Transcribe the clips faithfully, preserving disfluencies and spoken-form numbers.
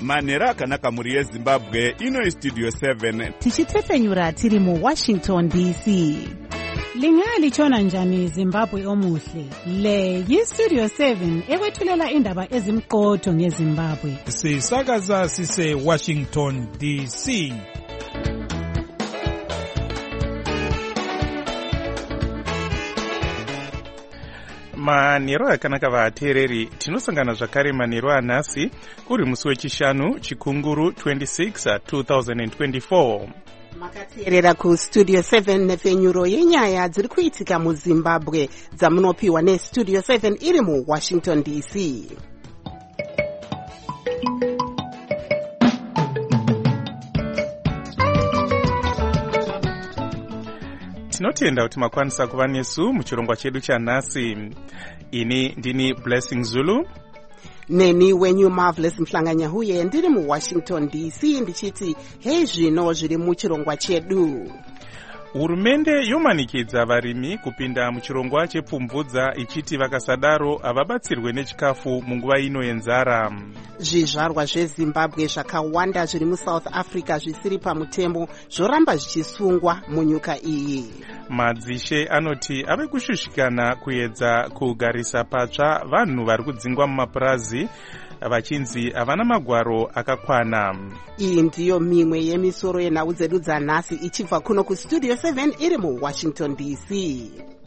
manhero akanaka mhuri yezimbabwe. Ino Studio seven tichitsesenyura tiri muWashington D C. Lingalitshona njani Zimbabwe omuhle? Le yiStudio seven ekwethulela indaba ezimqotho ngeZimbabwe. Sisakaza sise Washington D C. Manhero akanaka vateereri, tinosangana zvakare manhero anhasi kuri musi wechishanu chikunguru twenty-six two thousand twenty-four. Makateerera kuStudio seven nefenyuro yenyaya dziri kuitika muZimbabwe dzamunopiwa neStudio seven iri muWashington D C. Tinotenda kuti makwanisa kuva nesu muchirongwa chedu chanhasi. Ini ndini Blessing Zulu. Neni wenyu Marvelous Mhlanganyahuye ndiri muWashington D C ndichiti hei zvino zviri muchirongwa chedu. Hurumende yomanikidza varimi kupinda muchirongwa chepfumvudza ichiti vakasadaro havabatsirwe nechikafu munguva ino yenzara. Zvizvarwa zveZimbabwe zvakawanda zviri muSouth Africa zvisiri pamutemo zvoramba zvichisungwa munyika iyi. Madzishe anoti ave kushushikana kuedza kugarisa patsva vanhu vari kudzingwa mumapurazi vachinzi havana magwaro akakwana. Iyi ndiyo mimwe yemisoro yenhau dzedu dzanhasi ichibva kuno kuStudio seven iri muWashington D C.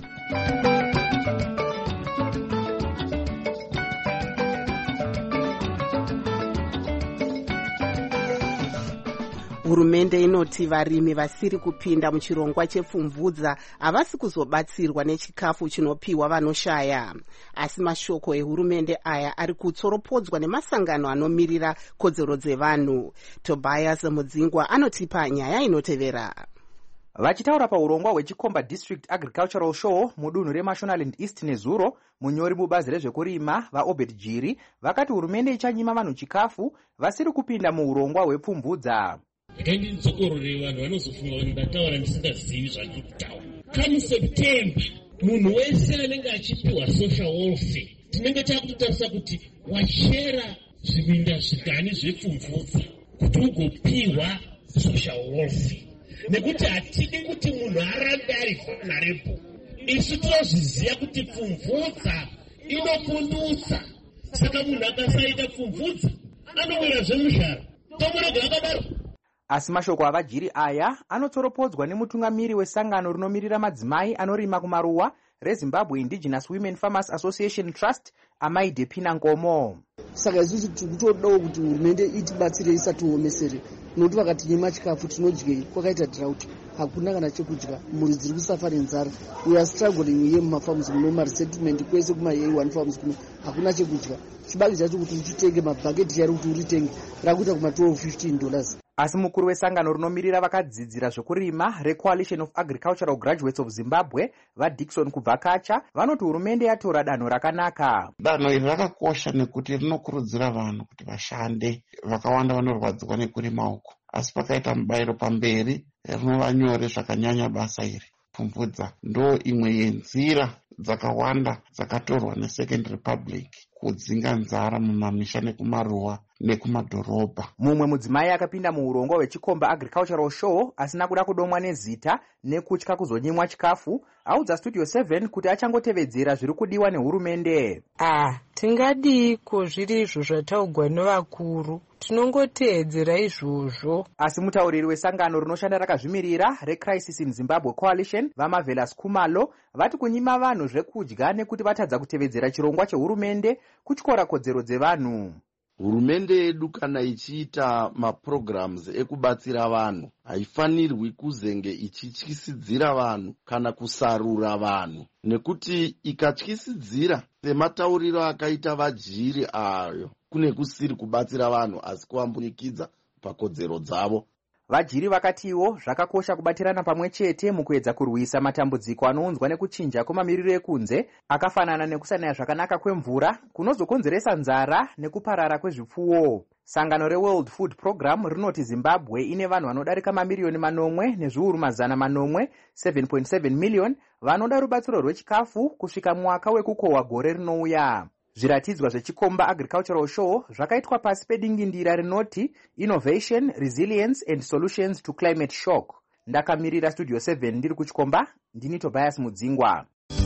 Hurumende inoti varimi vasiri kupinda muchirongwa chepfumvudza havasi kuzobatsirwa nechikafu chinopiwa vanoshaya. Asi mashoko ehurumende aya ari kutsoropodzwa nemasangano anomirira kodzero dzevanhu. Tobias Mudzingwa anotipa nyaya inotevera. Vachitaura paurongwa hwechikomba District Agricultural Show mudunhu reMashonaland East nezuro, munyori mubazi rezvekurima vaObed Jiri vakati hurumende ichanyima vanhu chikafu vasiri kupinda muurongwa hwepfumvudza. Kandi nzokorore vanhu vanozofunga kuti ndataura ndisingazivi zvachiri kutaura. Come September munhu wese anenge achipiwa social welfare tinenge takutotarisa kuti wachera zviminda zvigani zvepfumvudza kuti ugopiwa social welfare, nekuti hatidi kuti munhu arambe ari vulnerable. Isu tinozviziva kuti pfumvudza inopundutsa, saka munhu akasaita pfumvudza anowira zvemushara. Tomurega akadaro. Asi mashoko avajiri aya anotsoropodzwa nemutungamiri wesangano rinomirira madzimai anorima kumaruwa reZimbabwe Indigenous Women Farmers Association Trust, Amaide Pinangomo. Saka isusu tikutodawo kuti hurumende itibatsire isatiomesere, nokuti vakatinyima chikafu tinodyei, kwakaita drought, hakuna kana chekudya, mhuri dziri kusafa nenzara. We are struggling here mumafarms muno maresettlement kwese kuma A one farms kuno hakuna chekudya. Chibage chacho kuti uchitenge mabhaketi yari kuti uritenge rakuita kuma twelve fifteen dollars. Asi mukuru wesangano rinomirira vakadzidzira zvekurima reCoalition of Agricultural Graduates of Zimbabwe vaDickson Kubvakacha vanoti hurumende yatora danho rakanaka. Danho iri rakakosha nekuti rinokurudzira vanhu kuti vashande. Vakawanda vanorwadziwa nekurima uku, asi pakaita mubayiro pamberi rinova nyore zvakanyanya basa iri. Pfumvudza ndo imwe yenzira dzakawanda dzakatorwa neSecond Republic kudzinga nzara mumamisha nekumaruwa nekumadhorobha. Mumwe mudzimai akapinda muurongwa hwechikomba Agricultural Show asina kuda kudomwa nezita nekutya kuzonyimwa chikafu audza Studio seven kuti achangotevedzera zviri kudiwa nehurumende. Ah, tingadii ko zviri izvo zvataugwa nevakuru, tinongoteedzera izvozvo. Asi mutauriri wesangano rinoshanda rakazvimirira reCrisis in Zimbabwe Coalition vaMarvelous Khumalo vati kunyima vanhu zvekudya nekuti vatadza kutevedzera chirongwa chehurumende kutyora kodzero dzevanhu. Hurumende yedu kana ichiita maprograms ekubatsira vanhu haifanirwi kuzenge ichityisidzira vanhu kana kusarura vanhu, nekuti ikatyisidzira sematauriro akaita vajiri ayo kune kusiri kubatsira vanhu asi kuambunikidza pakodzero dzavo. Vajiri vakatiwo zvakakosha kubatirana pamwe chete mukuedza kurwisa matambudziko anounzwa nekuchinja kwemamiriro ekunze akafanana nekusanaya zvakanaka kwemvura kunozokonzeresa nzara nekuparara kwezvipfuwo. Sangano reWorld Food Program rinoti Zimbabwe ine vanhu vanodarika mamiliyoni manomwe nezviuru mazana manomwe seven point seven million vanoda rubatsiro rwechikafu kusvika mwaka wekukohwa gore rinouya. zviratidzwa zvechikomba agricultural show zvakaitwa pasi pedingindira rinoti innovation, resilience and solutions to climate shock. Ndakamirira Studio seven ndiri kuchikomba, ndini Tobias Mudzingwa.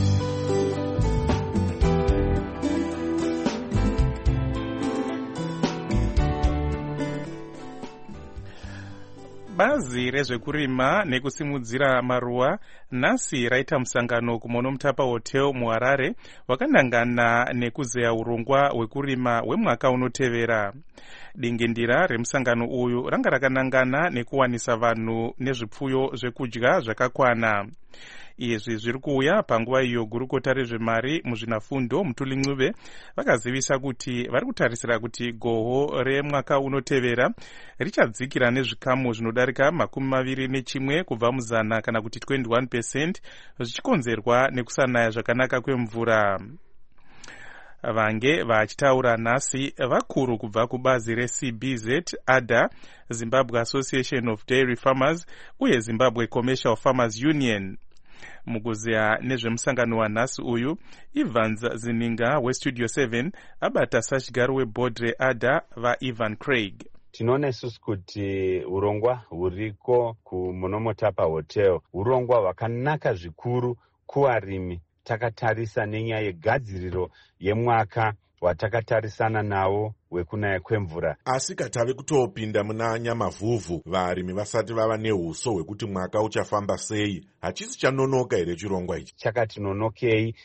Bazi rezvekurima nekusimudzira maruwa nhasi raita musangano kumono Mutapa Hotel muHarare wakanangana nekuzeya urongwa hwekurima hwemwaka unotevera. Dingindira remusangano uyu ranga rakanangana nekuwanisa vanhu nezvipfuyo zvekudya zvakakwana. Izvi zviri kuuya panguva iyo gurukota rezvemari muzvinafundo Mutuli Ncube vakazivisa kuti vari kutarisira kuti goho remwaka unotevera richadzikira nezvikamu zvinodarika makumi maviri nechimwe kubva muzana kana kuti twenty one percent zvichikonzerwa nekusanaya zvakanaka kwemvura. Vange vachitaura nhasi vakuru kubva kubazi reC B Z, A D A, Zimbabwe Association of Dairy Farmers uye Zimbabwe Commercial Farmers Union. Mukuzeya nezvemusangano wanhasi uyu, Evans Zininga weStudio seven abata sachigaro weboard reA D A vaIvan Craig. Tinoona isusu kuti urongwa huriko kumono Mutapa Hotel urongwa hwakanaka zvikuru kuvarimi. Takatarisa nenyaya yegadziriro yemwaka watakatarisana nawo wekunaya kwemvura. Asi katave kutopinda muna nyamavhuvhu varimi vasati vava nehuso hwekuti mwaka uchafamba sei, hachisi chanonoka here chirongwa ichi? Chakati nonokei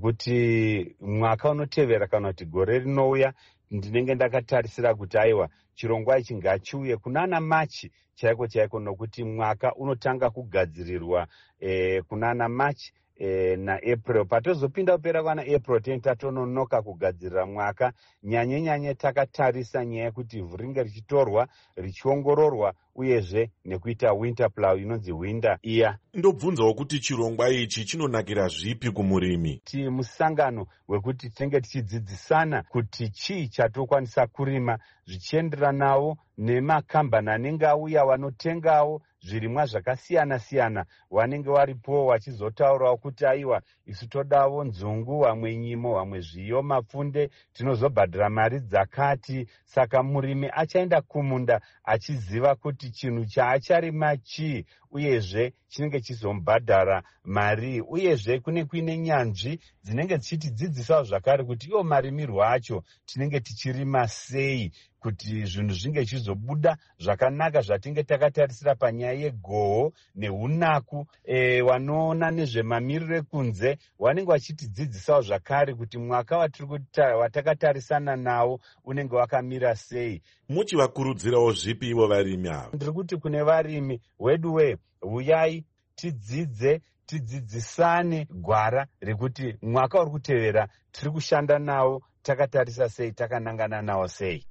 zvekuti mwaka unotevera kana kuti gore rinouya ndinenge ndakatarisira kuti aiwa chirongwa ichi ngachiuye kunana Machi chaiko chaiko, nokuti mwaka unotanga kugadzirirwa eh, kunana Machi E, na April. Patozopinda kupera kwana April teni tatononoka kugadzirira mwaka. Nyanye nyanye takatarisa nyaya yekuti ivhu ringe richitorwa richiongororwa uyezve nekuita winter plow inonzi winter year. Ndobvunzawo kuti chirongwa ichi chinonakira zvipi kumurimi? Ti musangano wekuti tinenge tichidzidzisana kuti chii chatokwanisa kurima zvichienderanawo nemakambani anenge auya wanotengawo zvirimwa zvakasiyana siyana, wanenge waripo wachizotaurawo kuti aiwa isu todawo nzungu, wamwe nyimo, wamwe zviyo, mapfunde, tinozobhadhira mari dzakati. Saka murimi achaenda kumunda achiziva kuti chinhu chaacharima chii uyezve chinenge chizombhadhara mari. Uyezve kune kuine nyanzvi dzinenge dzichitidzidzisawo zvakare kuti iwo marimirwo acho tinenge tichirima sei kuti zvinhu zvinge chizobuda zvakanaka zvatinge takatarisira panyaya yegoho neunaku. E, wanoona nezvemamiriro ekunze wanenge wachitidzidzisawo zvakare kuti mwaka watiri kuta watakatarisana nawo unenge wakamira sei. Muchivakurudzirawo zvipi ivo varimi ava? Ndiri kuti kune varimi wedu we uyai tidzidze tidzidzisane gwara rekuti mwaka uri kutevera tiri kushanda nawo takatarisa sei, takanangana nawo sei.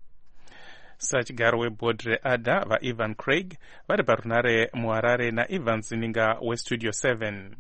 Sachigaro weboard reA D A vaIvan Craig vari parunare muHarare naEvan Zininga weStudio seven.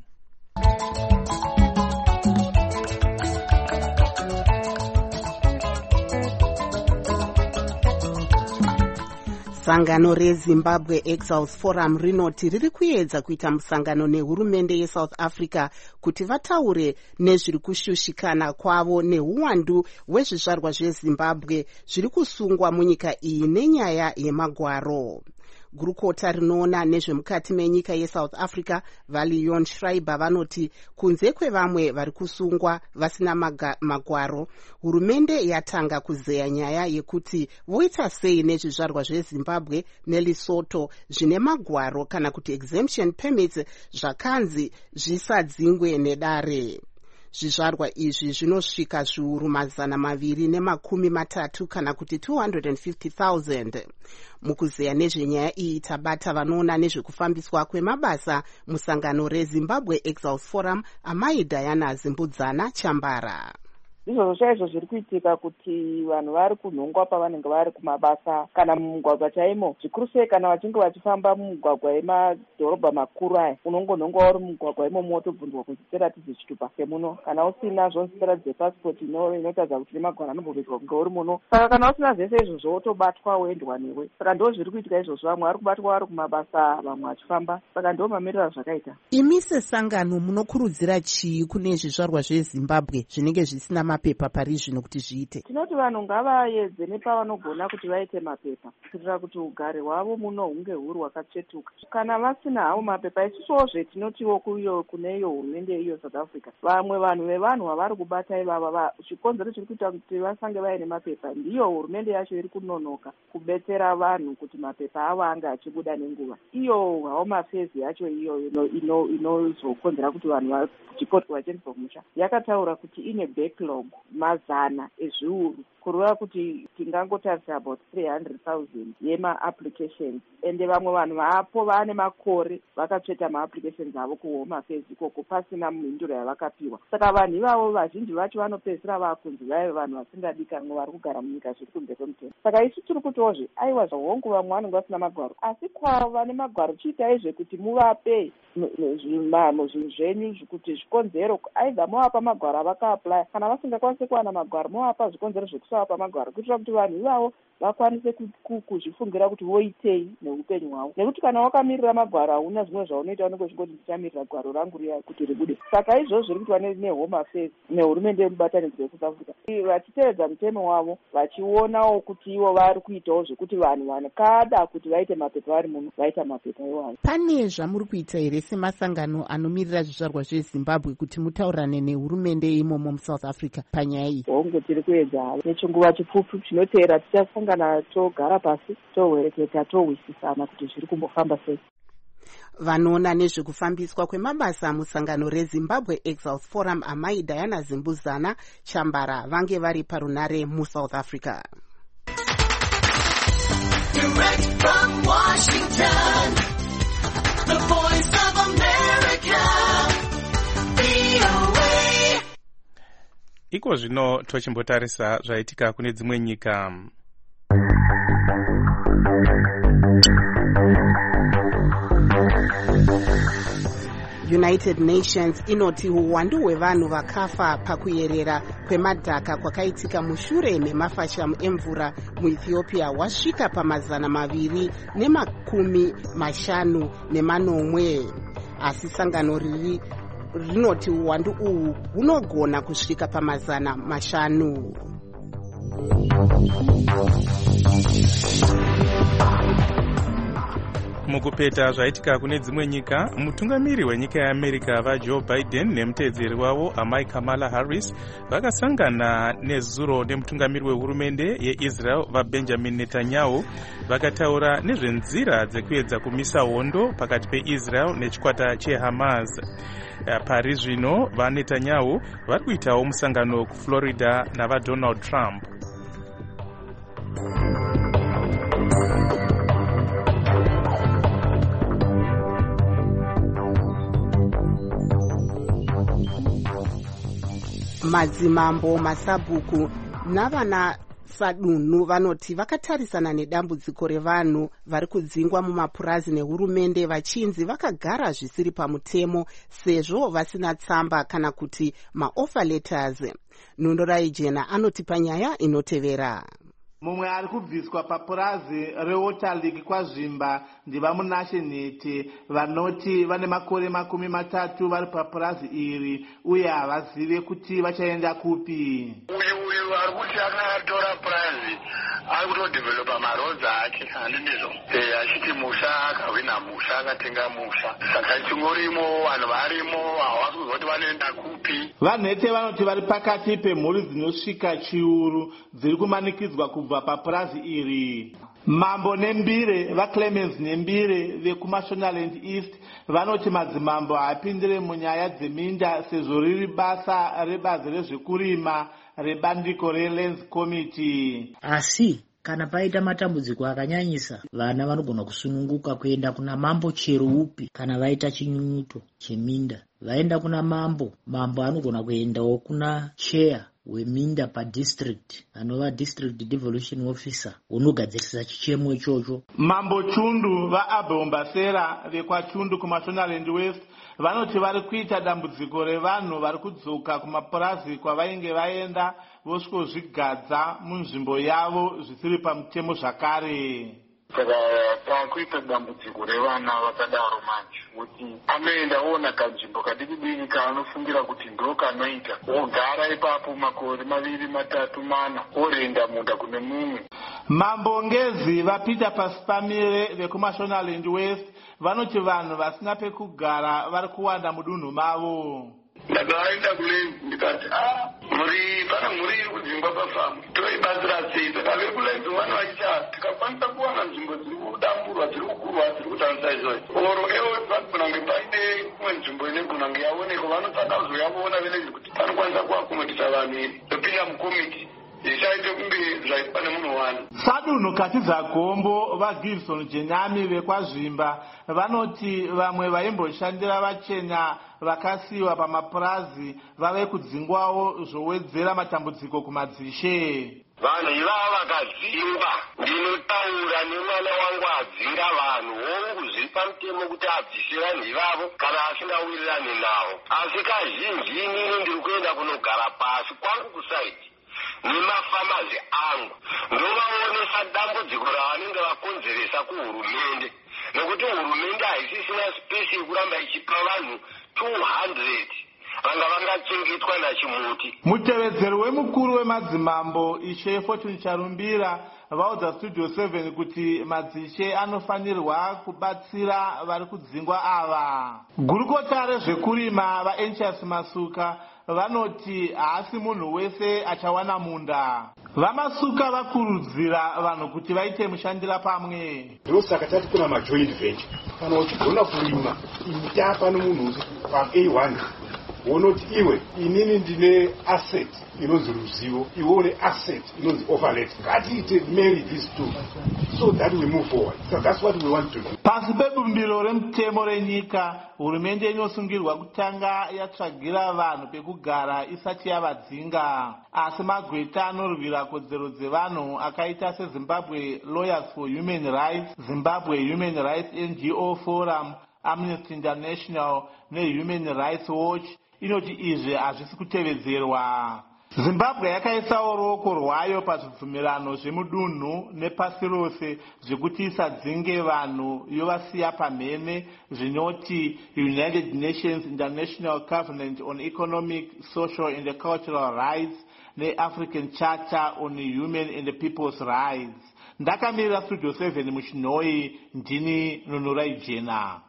Sangano reZimbabwe Exiles Forum rinoti riri kuedza kuita musangano nehurumende yeSouth Africa kuti vataure nezviri kushushikana kwavo neuwandu hwezvizvarwa zveZimbabwe zviri kusungwa munyika iyi nenyaya yemagwaro. Gurukota rinoona nezvemukati menyika yeSouth Africa Valion Schreiber vanoti kunze kwevamwe vari kusungwa vasina magwaro, hurumende yatanga kuzeya nyaya yekuti voita sei nezvizvarwa zveZimbabwe neLesotho zvine magwaro kana kuti exemption permits zvakanzi zvisadzingwe nedare. Zvizvarwa izvi zvinosvika zviuru mazana maviri nemakumi matatu kana kuti two hundred fifty thousand. Mukuzeya nezvenyaya iyi tabata vanoona nezvekufambiswa kwemabasa musangano reZimbabwe Exiles Forum amai Diana Zimbudzana Chambara. Izvozvo chaizvo zviri kuitika kuti vanhu vari kunhongwa pavanenge vari kumabasa kana mumugwagwa chaimo, zvikuru sei kana vachinge vachifamba mumugwagwa emadhorobha makuru aya. Unongonhongwa uri mumugwagwa imomo wotobvunzwa kuti tiratidze chitupa semuno, kana usina zvonzi tiratidze passport inotaridza kuti nemagwaro anombobvetwa kunge uri muno. Saka kana usina zvese izvozvo wotobatwa woendwa newe. Saka ndo zviri kuitika izvozvo, vamwe vari kubatwa vari kumabasa vamwe vachifamba. Saka ndo mamiriro zvakaita. Imi sesangano munokurudzira chii kune zvizvarwa zveZimbabwe zvinenge zvisina mapepa pari zvino kuti zviite? Tinoti vanhu ngavaedze nepavanogona kuti vaite mapepa kuitira kuti ugare hwavo muno hunge huri hwakatsvetuka. Kana vasina havo mapepa, isusuwo zvetinotiwo kuyo kune iyo hurumende iyo South Africa, vamwe vanhu vevanhu vavari kubata ivava zvikonzero zviri kuita kuti vasange vaine mapepa, ndiyo hurumende yacho iri kunonoka kubetsera vanhu kuti mapepa avo ange achibuda nenguva. Iyo Home Affairs yacho iyo inozokonzera ino, ino kuti vanhu chikoti vachiendeswa kumusha yakataura kuti ine backlog mazana ezviuru kureva kuti tingangotarisa about three hundred thousand yema-applications, ende vamwe vanhu vapo vane makore vakatsveta ma-applications avo kuHome Affairs ikoko pasina mhinduro yavakapiwa. Saka vanhu ivavo vazhinji vacho vanopedzisira vakunzi vaive vanhu vasingadikanwa vari kugara munyika zviri kunze kwemutemo. Saka isu tiri kutozve aiwa zvahongu vamwe vanenge vasina magwaro, asi kwavo vane magwaro chiitaizve kuti muvape zvinhu zvenyu kuti zvikonzero aidha movapa magwaro avakaaplya, kana vasingakwanisi kuwana magwaro movapa zvikonzero zvekusavapa magwaro kuitira kuti vanhu ivavo vakwanise kuzvifungira kuti voitei neupenyu hwavo, nekuti kana wakamirira magwaro hauna zvimwe zvaunoita, unenge uchingoti ndichamirira gwaro rangu riya kuti ribude. Saka izvozvo zviri kuitwa neHome Affairs nehurumende yemubatanidzwa yeSouth Africa, vachitevedza mutemo wavo, vachionawo kuti ivo vari kuitawo zvekuti vanhu vanokada kuti vaite mapepa vari muno vaita mapepa iwayo. Pane zvamuri kuita here semasangano anomirira zvizvarwa zveZimbabwe kuti mutaurane nehurumende imomo muSouth Africa panyaya iyi? Hongu tiri kuedza havo, nechinguva chipfupi chinoteera tichasangana togara pasi tohwereketa tohwisisana kuti zviri kumbofamba sei. Vanoona nezvekufambiswa kwemabasa musangano reZimbabwe Exiles Forum amai Diana Zimbuzana Chambara vange vari parunare muSouth Africa. Direct from Washington, the voice of America, V O A. Iko zvino tochimbotarisa zvaitika kune dzimwe nyika. United Nations inoti uwandu hwevanhu vakafa pakuyerera kwemadhaka kwakaitika mushure memafashamu emvura muEthiopia wasvika pamazana maviri nemakumi mashanu nemanomwe, asi sangano riri rinoti uwandu uhu hunogona kusvika pamazana mashanu. Mukupeta zvaitika kune dzimwe nyika, mutungamiri wenyika yeAmerica vaJoe Biden nemuteedzeri wavo amai Kamala Harris vakasangana nezuro nemutungamiri wehurumende yeIsrael vaBenjamin Netanyahu vakataura nezvenzira dzekuedza kumisa hondo pakati peIsrael nechikwata cheHamas. Pari zvino vaNetanyahu vari kuitawo musangano kuFlorida navaDonald Trump. Madzimambo, masabhuku navana sadunhu vanoti vakatarisana nedambudziko revanhu vari kudzingwa mumapurazi nehurumende vachinzi vakagara zvisiri pamutemo sezvo vasina tsamba kana kuti maoffer letters. Nundorai Jena anoti panyaya inotevera. Mumwe ari kubviswa papurazi reWaterlink kwazvimba ndivamunashe nhete vanoti vane makore makumi matatu vari papurazi iri uye havazive kuti vachaenda kupi. Uyu uyu ari kuti akatora purazi ari kutodevelopa marodzi ake handizvo, achiti musha akahwina musha akatenga musha, saka chingorimo vanhu varimo havasi kuziva kuti vanoenda kupi. Vanhete vanoti vari pakati pemhuri dzinosvika chiuru dziri kumanikidzwa kubva papurazi iri. Mambo nembire vaClemens nembire vekuMashonaland East vanoti madzimambo haapindire munyaya dzeminda sezvo riri basa rebazi rezvekurima rebandiko reLands Committee. Asi kana paita matambudziko akanyanyisa, vana vanogona kusununguka kuenda kuna mambo chero upi. Kana vaita chinyunyuto cheminda vaenda kuna mambo, mambo anogona kuendawo kuna chair weminda padistrict anova district devolution officer unogadzirisa chichemo ichocho. Mambo Chundu vaAbhombasera vekwachundu kuMashonaland West vanoti vari kuita dambudziko revanhu vari kudzoka kumapurazi kwavainge vaenda vosvikozvigadza munzvimbo yavo zvisiri pamutemo zvakare. saka takuita dambudziko revana vakadaro manje kuti anoenda ona kanzvimbo kadiki diki kaanofungira kuti ndo kanoita ogara ipapo makore maviri matatu mana orenda munda kune mumwe. Mambo Ngezi vapita pasi pamire vekuMashonaland West vanoti vanhu vasina pekugara vari kuwanda mudunhu mavo. Ndakaenda kule ndikati ah muri pana muri iri kudzingwa pafamu toibatsira sei saka vari kule vanhu vachitaa tikakwanisa kuwana nzvimbo dziri kudamburwa dziri kukurwa dziri kutambisa izvozvo oro evo vanogona kunge paine kumwe nzvimbo inogona kunge yaonekwa vanotsvaka kuzoyavoona venezi kuti panokwanisa kuakomodisa vanhu topinda mukomiti zvichaite kunge zvaipa nemunhu wani. Sadunhu Katiza Gombo vaGibson Jenami vekwazvimba vanoti vamwe vaimboshandira vachena vakasiyiwa pamapurazi vave kudzingwawo zvowedzera matambudziko kumadzishe. Vanhu ivava vakadzingwa, ndinotaura nemwana wangu adzinga vanhu hongu zviri pamutemo kuti adzishe vanhu ivavo kana asingawirirani navo. Asi kazhinji inini ndiri kuenda kunogara pasi kwangu kusaiti nemafamazi angu ndovaonesa dambudziko ravanenge vakonzeresa kuhurumende, nekuti hurumende haisisina spesi yekuramba ichipa vanhu two hundred vanga vangachengetwa nachimuti. Mutevedzeri wemukuru wemadzimambo Ishe Fortune Charumbira vaudza Studio seven kuti madzishe anofanirwa kubatsira vari kudzingwa ava. Gurukota rezvekurima vaEnchas Masuka vanoti haasi munhu wese achawana munda. Vamasuka vakurudzira vanhu kuti vaite mushandira pamwe. Ndosaka tati kuna majoint venture kana uchigona kurima ita pano munhu pa A one wonoti iwe inini ndine asset inonzi ruzivo, iwe une asset inonzi overlet. Ngatiite marry these two so that we move forward. So that's what we want to do. Pasi pebumbiro remutemo renyika, hurumende inosungirwa kutanga yatsvagira vanhu pekugara isati yavadzinga. Asi magweta anorwira kodzero dzevanhu akaita seZimbabwe Lawyers for Human Rights, Zimbabwe Human Rights N G O Forum, Amnesty International neHuman Rights Watch inoti izvi hazvisi kutevedzerwa. Zimbabwe yakaisawo ruoko rwayo pazvibvumirano zvemudunhu nepasi rose zvekuti isadzinge vanhu yovasiya pamhene zvinoti United Nations International Covenant on Economic, Social and Cultural Rights neAfrican Charter on Human and People's Rights. Ndakamirira Studio seven muchinhoi, ndini Nunurai Jena.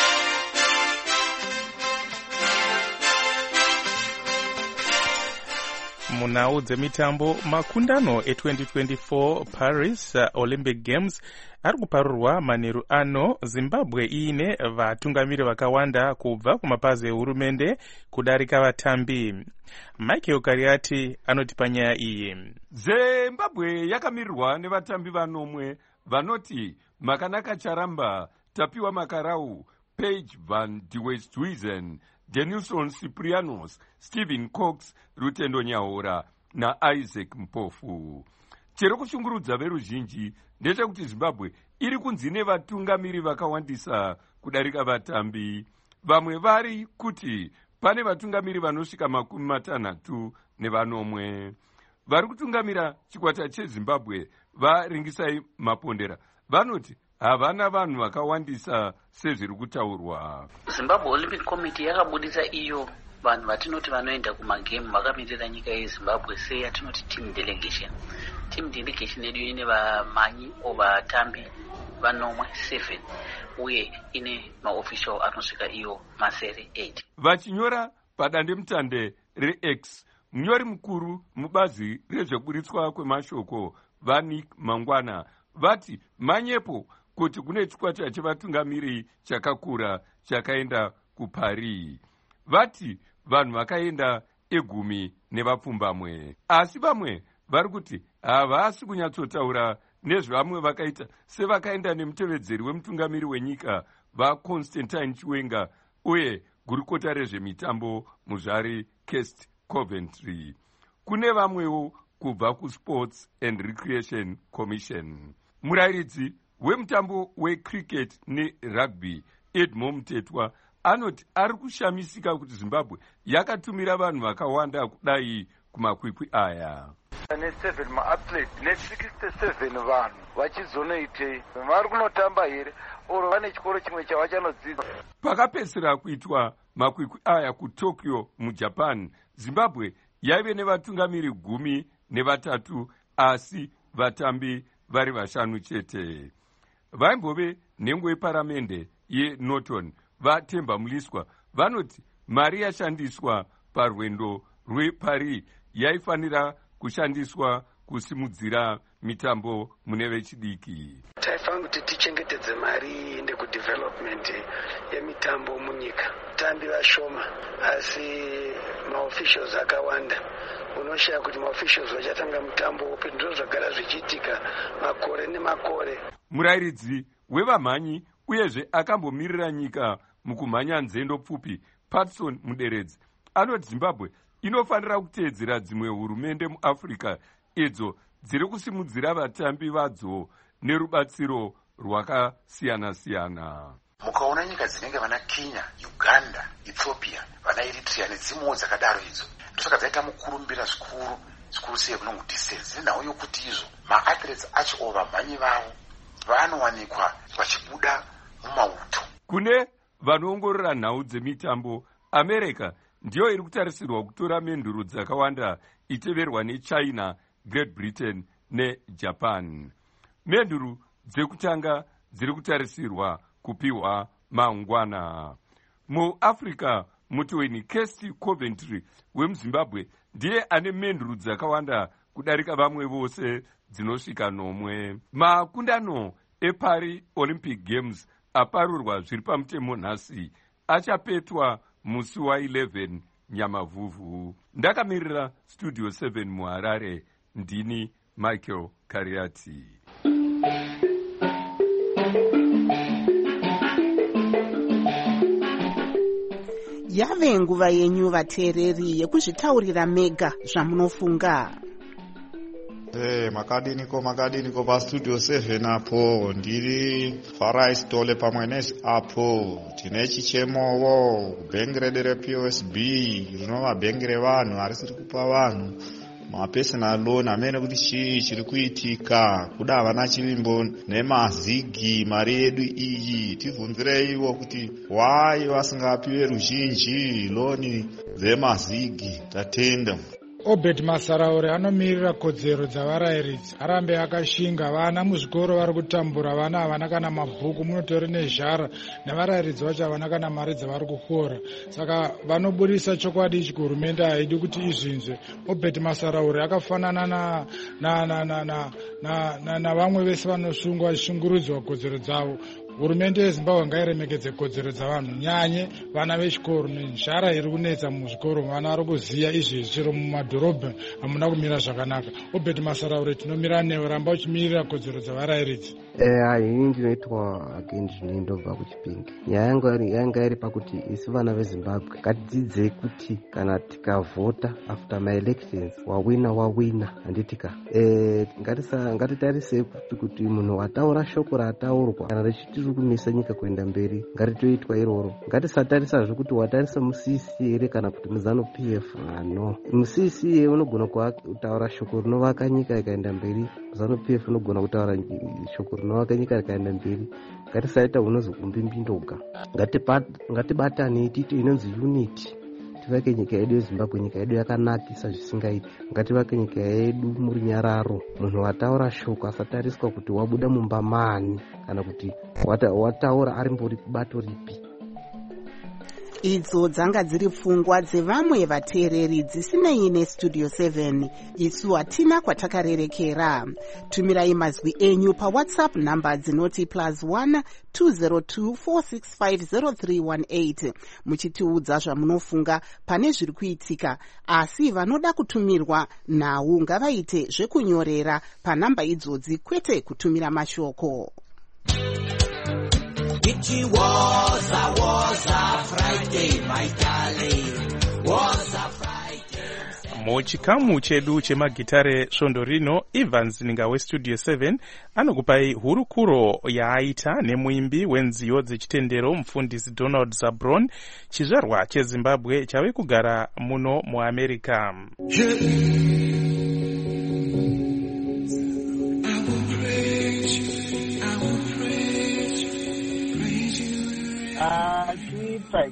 Munhau dzemitambo, makundano e twenty twenty-four Paris uh, Olympic Games ari kuparurwa manheru ano. Zimbabwe iine vatungamiri vakawanda kubva kumapazi ehurumende kudarika vatambi. Michael Kariati anoti panyaya iyi. Zimbabwe yakamirirwa nevatambi vanomwe vanoti Makanaka Charamba, Tapiwa Makarau, Paige van de Westhuizen, Denilson Ciprianos, Stephen Cox, Rutendo Nyaora na Isaac Mpofu. Chero kushungurudza veruzhinji ndechekuti Zimbabwe iri kunzi nevatungamiri vakawandisa kudarika vatambi. Vamwe vari kuti pane vatungamiri vanosvika makumi matanhatu nevanomwe. Vari kutungamira chikwata cheZimbabwe vaRingisai Mapondera vanoti havana vanhu vakawandisa sezviri kutaurwa. Zimbabwe Olympic Committee yakabudisa iyo vanhu vatinoti vanoenda kumagame vakamirira nyika yeZimbabwe seyatinoti team delegation. Team delegation yedu ine vamanyi ovatambi vanomwe seven uye ine maofficial anosvika iyo masere eight. Vachinyora padandemutande reX, munyori mukuru mubazi rezveburitswa kwemashoko Vanik Mangwana vati manyepo kuti kune chikwata chevatungamiri chakakura chakaenda kuParis. Vati vanhu vakaenda egumi nevapfumbamwe, asi vamwe vari kuti havasi kunyatsotaura nezvevamwe vakaita sevakaenda nemutevedzeri wemutungamiri wenyika vaConstantine Chiwenga uye gurukota rezvemitambo muzvari Kirst Coventry. Kune vamwewo kubva kuSports and Recreation Commission. Murairidzi wemutambo wecricket nerugby Edmond Mtetwa anoti ari kushamisika kuti Zimbabwe yakatumira vanhu vakawanda kudai kumakwikwi aya. ne7 maathlete ne67 vanhu vachizonoitei, vari kunotamba here oro vane chikoro chimwe chavachanodzidza. Pakapedzisira kuitwa makwikwi aya kuTokyo muJapan, Zimbabwe yaive nevatungamiri gumi nevatatu, asi vatambi vari vashanu chete. Vaimbove nhengo yeparamende yeNorton vaTemba Muliswa vanoti mari yashandiswa parwendo rweParis yaifanira kushandiswa kusimudzira mitambo mune vechidiki. Taifanira kuti tichengetedze mari inde kudevelopment yemitambo munyika. Tambi vashoma asi maofficials akawanda. Unoshaya kuti maofficials vachatanga mutambo upi, ndizvo zvagara zvichiitika makore nemakore. Murairidzi wevamhanyi uyezve akambomirira nyika mukumhanya nzendo pfupi Patson Muderedzi anoti Zimbabwe inofanira kuteedzera dzimwe hurumende muAfrica idzo dziri kusimudzira vatambi vadzo nerubatsiro rwakasiyana-siyana. Mukaona nyika dzinenge vana Kenya, Uganda, Ethiopia, vana Eritrea nedzimwewo dzakadaro idzo, ndosaka dzaita mukurumbira zvikuru zvikuru sei kunongo distance nenhau yokuti izvo maathletes acho vamhanyi vavo vanowanikwa vachibuda mumauto. Kune vanoongorora nhau dzemitambo, America ndiyo iri kutarisirwa kutora menduru dzakawanda iteverwa neChina, Great Britain neJapan. Menduru dzekutanga dziri kutarisirwa kupiwa mangwana. MuAfrica, Mutweni Kesti Coventry wemuZimbabwe ndiye ane menduru dzakawanda kudarika vamwe vose dzinosvika nomwe. Makundano eParis Olympic Games aparurwa zviri pamutemo nhasi achapetwa musi wa11 Nyamavhuvhu. Ndakamirira Studio seven muHarare, ndini Michael Kariati. Yave nguva yenyu vateereri yekuzvitaurira mega zvamunofunga. Hey, makadiniko makadiniko pa Studio seven apo ndiri Farai Stole pamwe nesi apo tine chichemowo bhengere reP O S B rinova bhengere vanhu arisiri kupa vanhu mapersonal loan amene kuti chii chiri kuitika kuda havana chivimbo nemazigi mari yedu iyi. Tibvunzirei kuti why vasingapiwe ruzhinji loni dzemazigi. Tatenda. Obed Masaraure anomirira kodzero dzavarairidzi arambe akashinga vana muzvikoro vari kutambura vana havana kana mabhuku munotori nezhara nevarairidzi vacho havana kana mari dzavari kufora saka vanobudisa chokwadi ichi kuhurumende haidi kuti izvinzwe. Obed Masaraure akafanana na na na na na na na na vamwe vese vanosungwa vachishungurudzwa kodzero dzavo. Hurumende yeZimbabwe ngairemekedze kodzero dzavanhu nyanye vana vechikoro nezhara iri kunetsa muzvikoro vana vari kuziya izvi chero mumadhorobha hamuna kumira zvakanaka. Obed Masaraure tinomira newe ramba uchimirira kodzero dzavarairidzi. Eh, ini ndinoitwa Agendi ndobva kuChipinge. Nyaya yanga iri pakuti isi vana veZimbabwe ngatidzidzei kuti kana tikavhota after my elections wawina wawina handitika. Eh, ngatisa ngatitarise kuti kuti munhu wataura shoko rataurwa kana richiti kumisa nyika kuenda mberi ngatitoitwa iroro. Ngatisatarisa zvekuti watarisa musisi here kana kuti muzano P F. Ano musisi unogona kutaura shoko rinovaka nyika ikaenda mberi, muzano P F unogona kutaura shoko rinovaka nyika ikaenda mberi. Ngatisaita unozi umbimbidoga. Ngatibatane titi inonzi unity. Tivake nyika yedu yeZimbabwe nyika yedu yakanakisa zvisingaiti. Ngativake nyika yedu muri nyararo. Munhu wataura shoko asatariswa kuti wabuda mumba mani kana kuti wataura ari mbori kubato ripi. Idzo dzanga dziri pfungwa dzevamwe vateereri dzisinei neStudio seven. Isu hatina kwatakarerekera. Tumirai mazwi enyu paWhatsApp namba dzinoti plus one two zero two four six five zero three one eight muchitiudza zvamunofunga pane zviri kuitika, asi vanoda kutumirwa nhau ngavaite zvekunyorera panamba idzodzi kwete kutumira mashoko. It was a, was a Friday, my darling, was a Friday. Muchikamu chedu chemagitare svondo rino, Evans Ninga weStudio seven anokupai hurukuro yaaita nemuimbi wenziyo dzechitendero mufundisi Donald Zabron, chizvarwa cheZimbabwe chave kugara muno muAmerica.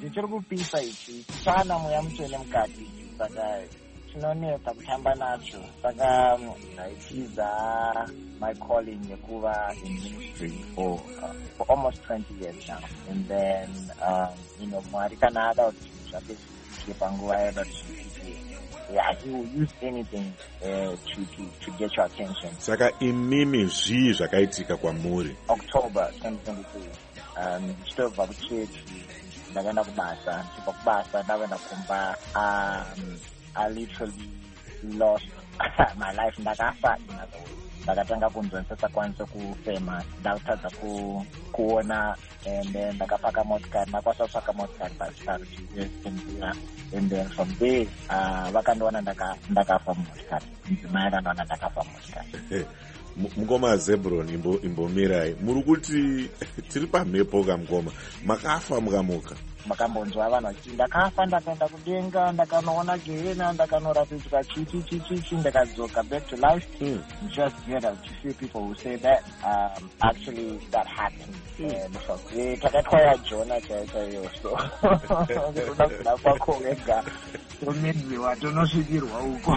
chiri kupisa ichi chana mweya mutsvene mukati saka chinonetsa kutamba nacho saka ndaitiza my calling yekuva in ministry for, uh, for almost twenty years now, and then um, you know Mwari kana ada kuti zvake zviitike panguva yada kuti yeah, he will use anything uh, to, to, to get your attention. Saka imimi zvii zvakaitika kwamuri? October twenty twenty-three um, ndichitobva kuchechi ndakaenda kubasa, ndichibva kubasa ndakaenda kumba. um, I literally lost my life. Ndakafa ndakatanga kunzwa ndisakwanisa kufema, ndakatadza kuona, and then ndakapaka motikari, ndakwanisa kutsvaka motikari parutivi, and then from there vakandiona ndakafa mumotikari, mudzimai akandiona ndakafa mumotikari. Mungoma Zebron, imbomirai, muri kuti tiri pamhepo kamngoma, makafa mukamuka? Makambonzwa vanhu vachiti ndakafa ndakaenda kudenga, ndakanoona gehena, ndakanoratidzwa chichi chichi, ndakadzoka back to life. mm. Just hear that, to see people who say that um, actually that happened. Takatwaya Jona chaiyo, so kuda kuda kwako wega tomenziwa tonosvikirwa uko.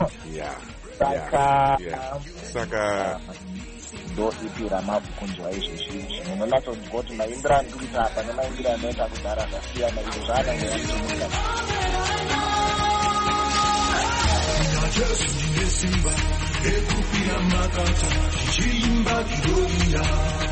Saka saka ndo ipi ramabvukunzwa izvezvi munonatsoziva kuti maimbiro andikuita apa nemaimbiro anoita kudhara zvasiyana, izvo zvaanenge achimuka. Jesu ndine simba ekupira makata chiimba kidoria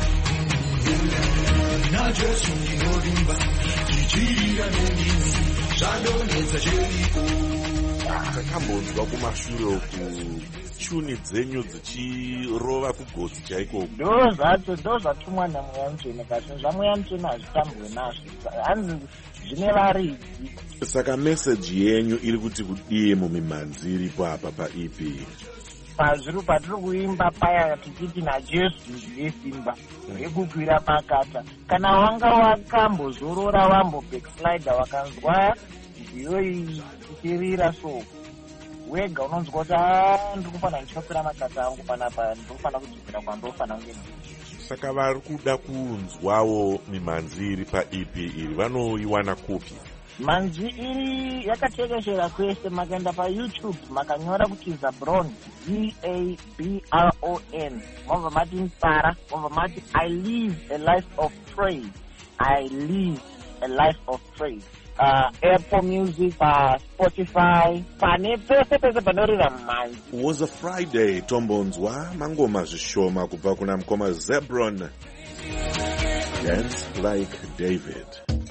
na Jesu ndinovimba tichirira nendimi zvadonedza Jeriko. Takambonzwa kumashure uku chuni dzenyu dzichirova kugotsi chaiko. Ndo zvacho ndo zvatumwa namweya mutsvene, kasi zvamweya mutsvene hazvitambwe nazvo, hanzi zvine varidzi. Saka meseji yenyu iri kuti kudii mumimhanzi iripo apa paE P? Pazviri patiri kuimba paya tichiti naJesu ndiye simba rekukwira makata. Kana wanga wakambozorora wambo backslider wakanzwa nziyo ichirira so wega unonzwa kuti ndikufanira ndichokwira makata angu panapa, ndikufana kudzokera kwandofana kunge. Saka vari kuda kunzwawo mimhanzi iri paE P iri vanoiwana kupi? Manzi iri yakatekeshera kwese, makaenda paYouTube makanyora kuti Zabron, Z A B R O N, mobva mati Mpara, mobva mati I live a life of praise, I live a life of praise. Uh, Apple Music, uh, Spotify, pane pese pese panorira manzi. Was a Friday tombonzwa mangoma zvishoma kubva kuna mukoma Zebron, Dance Like David.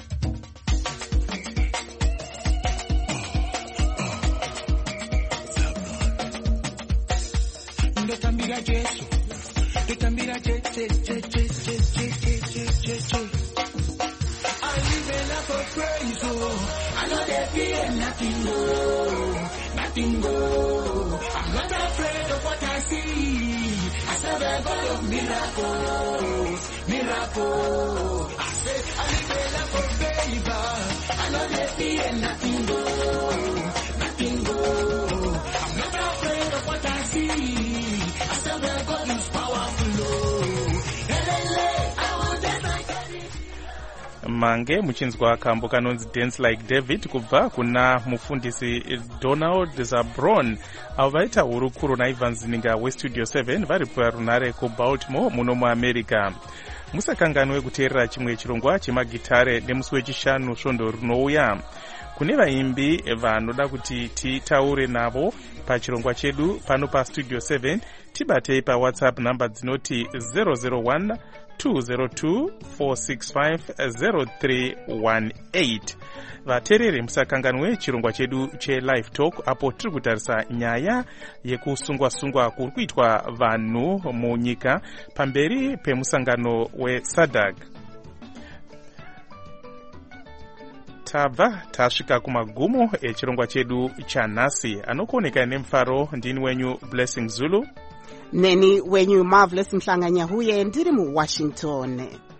Ndotambira Jesu, ndotambira Jesu, I live a life of praise, oh. I know they fear nothing, oh, nothing, oh. I'm not afraid of what I see. I serve a God of miracles, miracles. I say I live a life of favor. I know they fear nothing, oh, nothing, oh. I'm not afraid of what I see. I serve a God who's powerful, oh. I will dance like mange muchinzwa kambo kanonzi Dance Like David kubva kuna mufundisi Donald Zabron, avo vaita hurukuro naIvan Zininga weStudio seven vari parunare kuBaltimore muno muAmerica. Musakanganwe kuteerera chimwe chirongwa chemagitare nemusi wechishanu svondo rinouya. Kune vaimbi vanoda kuti titaure navo pachirongwa chedu pano paStudio seven, tibatei paWhatsApp namba dzinoti zero zero one two zero two four six five zero three one eight. Vateereri musakanganwe chirongwa chedu cheLive Talk, apo tiri kutarisa nyaya yekusungwa-sungwa kuri kuitwa vanhu munyika pamberi pemusangano weSADC. Tabva tasvika kumagumo echirongwa chedu chanhasi. Anokuoneka nemufaro ndini wenyu Blessing Zulu, neni wenyu Marvelous Mhlanganya huye ndiri muWashington.